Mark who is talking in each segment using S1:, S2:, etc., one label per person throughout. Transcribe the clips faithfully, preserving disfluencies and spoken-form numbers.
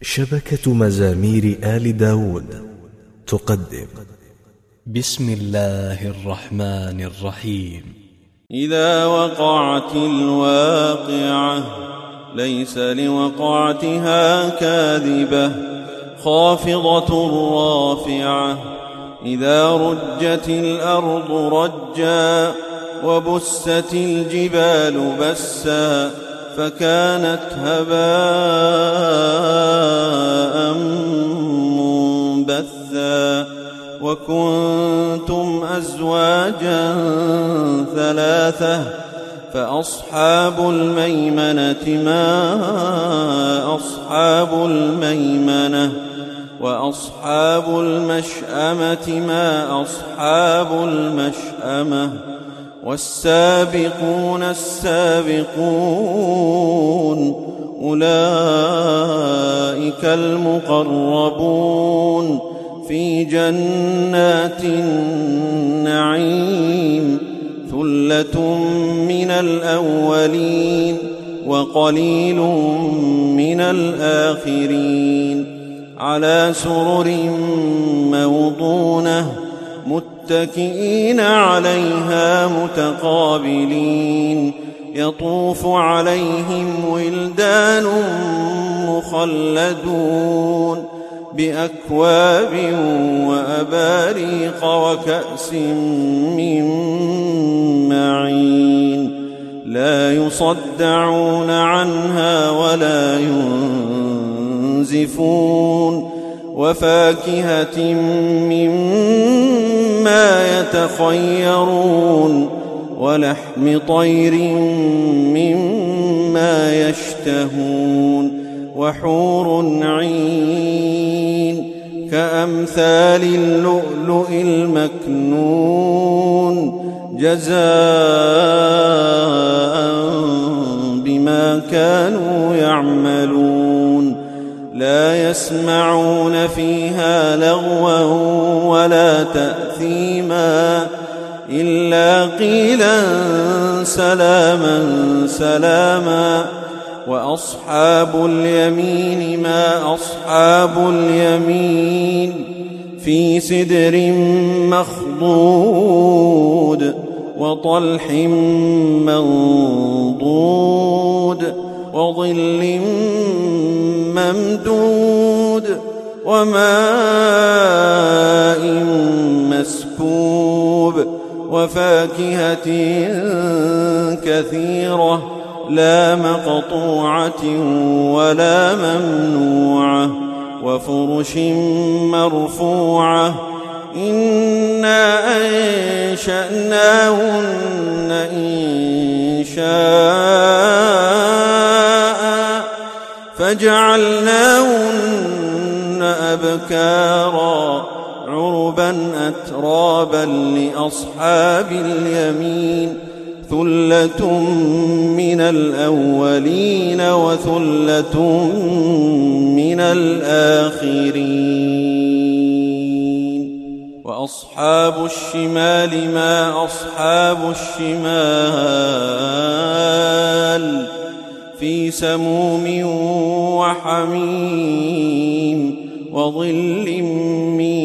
S1: شبكة مزامير آل داود تقدم
S2: بسم الله الرحمن الرحيم.
S3: إذا وقعت الواقعة ليس لوقعتها كاذبة خافضة رافعة. إذا رجت الأرض رجا وبست الجبال بسا فكانت هباء منبثا. وكنتم أزواجا ثلاثة فأصحاب الميمنة ما أصحاب الميمنة وأصحاب المشأمة ما أصحاب المشأمة. والسابقون السابقون أولئك المقربون في جنات النعيم. ثلة من الأولين وقليل من الآخرين. على سرر موضونة متكئين عليها متقابلين. يطوف عليهم ولدان مخلدون بأكواب وأباريق وكأس من معين. لا يصدعون عنها ولا ينزفون. وفاكهة مما يتخيرون ولحم طير مما يشتهون. وحور عين كأمثال اللؤلؤ المكنون جزاء بما كانوا يعملون. لا يسمعون فيها لغوا ولا تأثيما إلا قيلا سلاما سلاما. وأصحاب اليمين ما أصحاب اليمين في سدر مخضود وطلح منضود وظل ممدود وماء مسكوب. وفاكهة كثيرة لا مقطوعة ولا ممنوعة. وفرش مرفوعة إنا أنشأناهن إنشاء فجعلناهن أبكارا عربا أترابا لأصحاب اليمين. ثلة من الأولين وثلة من الآخرين. وأصحاب الشمال ما أصحاب الشمال في سموم وحميم وظل من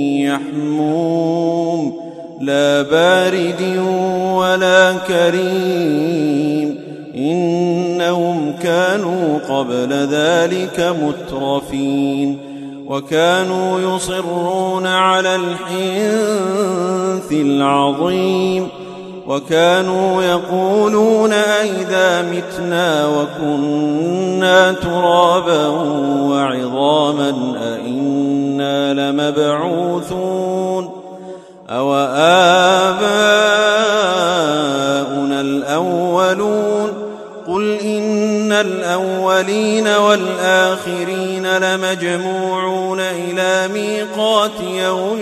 S3: يحموم لا بارد ولا كريم. إنهم كانوا قبل ذلك مترفين وكانوا يصرون على الحنث العظيم. وكانوا يقولون أئذا متنا وكنا ترابا وعظاما أئنا لمبعوثون أو آباؤنا الأولون. قل إن الأولين والآخرين لمجموعون إلى ميقات يوم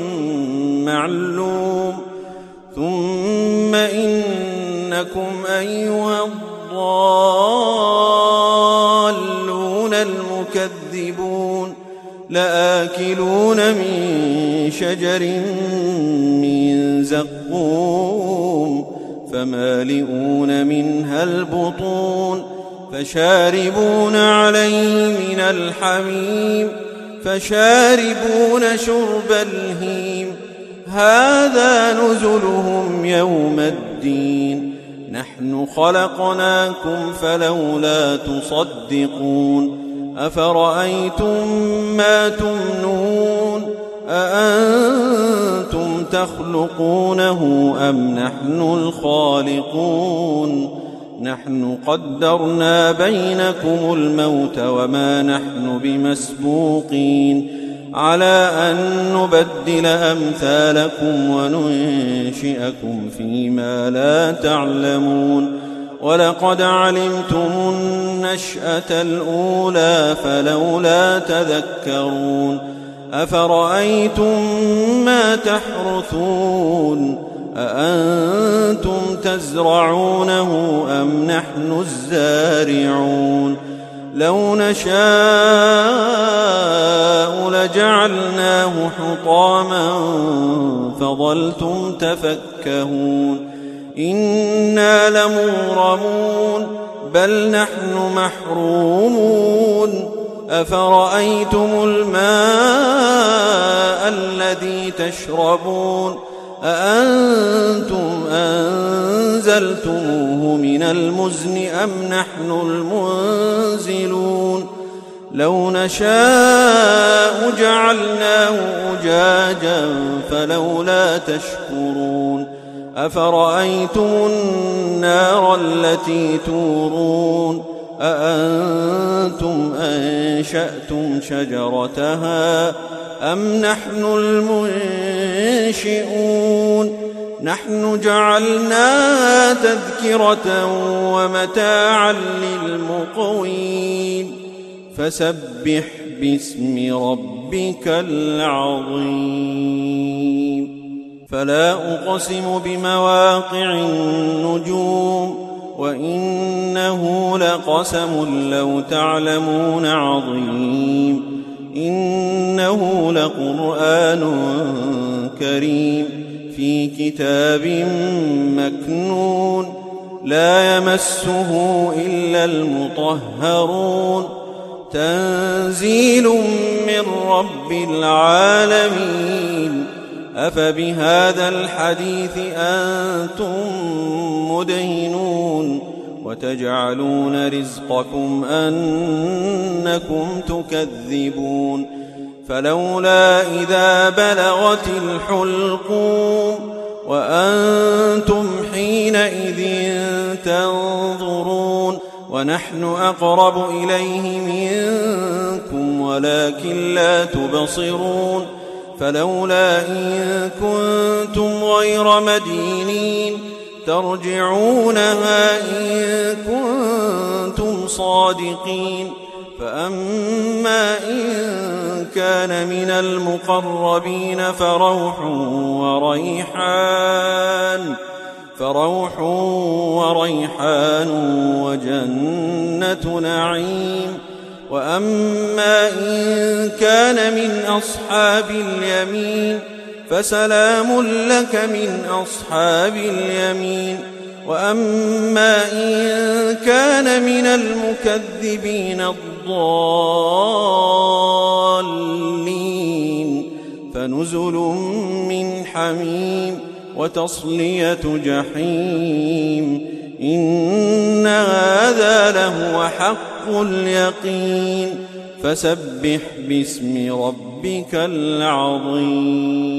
S3: معلوم. ثم إنكم أيها الضالون المكذبون لآكلون من شجر من زقوم فمالئون منها البطون فشاربون عليه من الحميم فشاربون شرب الهيم هذا نزلهم يوم الدين نحن خلقناكم فلولا تصدقون أفرأيتم ما تمنون أأنتم تخلقونه أم نحن الخالقون نحن قدرنا بينكم الموت وما نحن بمسبوقين على أن نبدل أمثالكم وننشئكم فيما لا تعلمون ولقد علمتم النشأة الأولى فلولا تذكرون أفرأيتم ما تحرثون أأنتم تزرعونه أم نحن الزارعون لو نشاء لجعلناه حطاما فظلتم تفكهون إنا لمغرمون بل نحن محرومون أفرأيتم الماء الذي تشربون أأنتم أنزلتموه من المزن أم نحن المنزلون لو نشاء جعلناه أجاجا فلولا تشكرون أفرأيتم النار التي تورون أأنتم أنشأتم شجرتها أم نحن المنشئون نحن جعلناها تذكرة ومتاعا للمقوين فسبح باسم ربك العظيم فلا أقسم بمواقع النجوم وإنه لقسم لو تعلمون عظيم إنه لقرآن كريم في كتاب مكنون لا يمسه إلا المطهرون تنزيل من رب العالمين أفبهذا الحديث أنتم مدهنون وتجعلون رزقكم أنكم تكذبون فلولا إذا بلغت الحلقوم وأنتم حينئذ تنظرون ونحن أقرب إليه منكم ولكن لا تبصرون فلولا إن كنتم غير مدينين ترجعونها إن كنتم صادقين فأما إن كان من المقربين فروح وريحان فروح وريحان وجنة نعيم وأما إن كان من أصحاب اليمين فسلام لك من أصحاب اليمين وأما إن كان من المكذبين الضالين فنزل من حميم وتصلية جحيم إن هذا لهو حق اليقين فسبح باسم ربك العظيم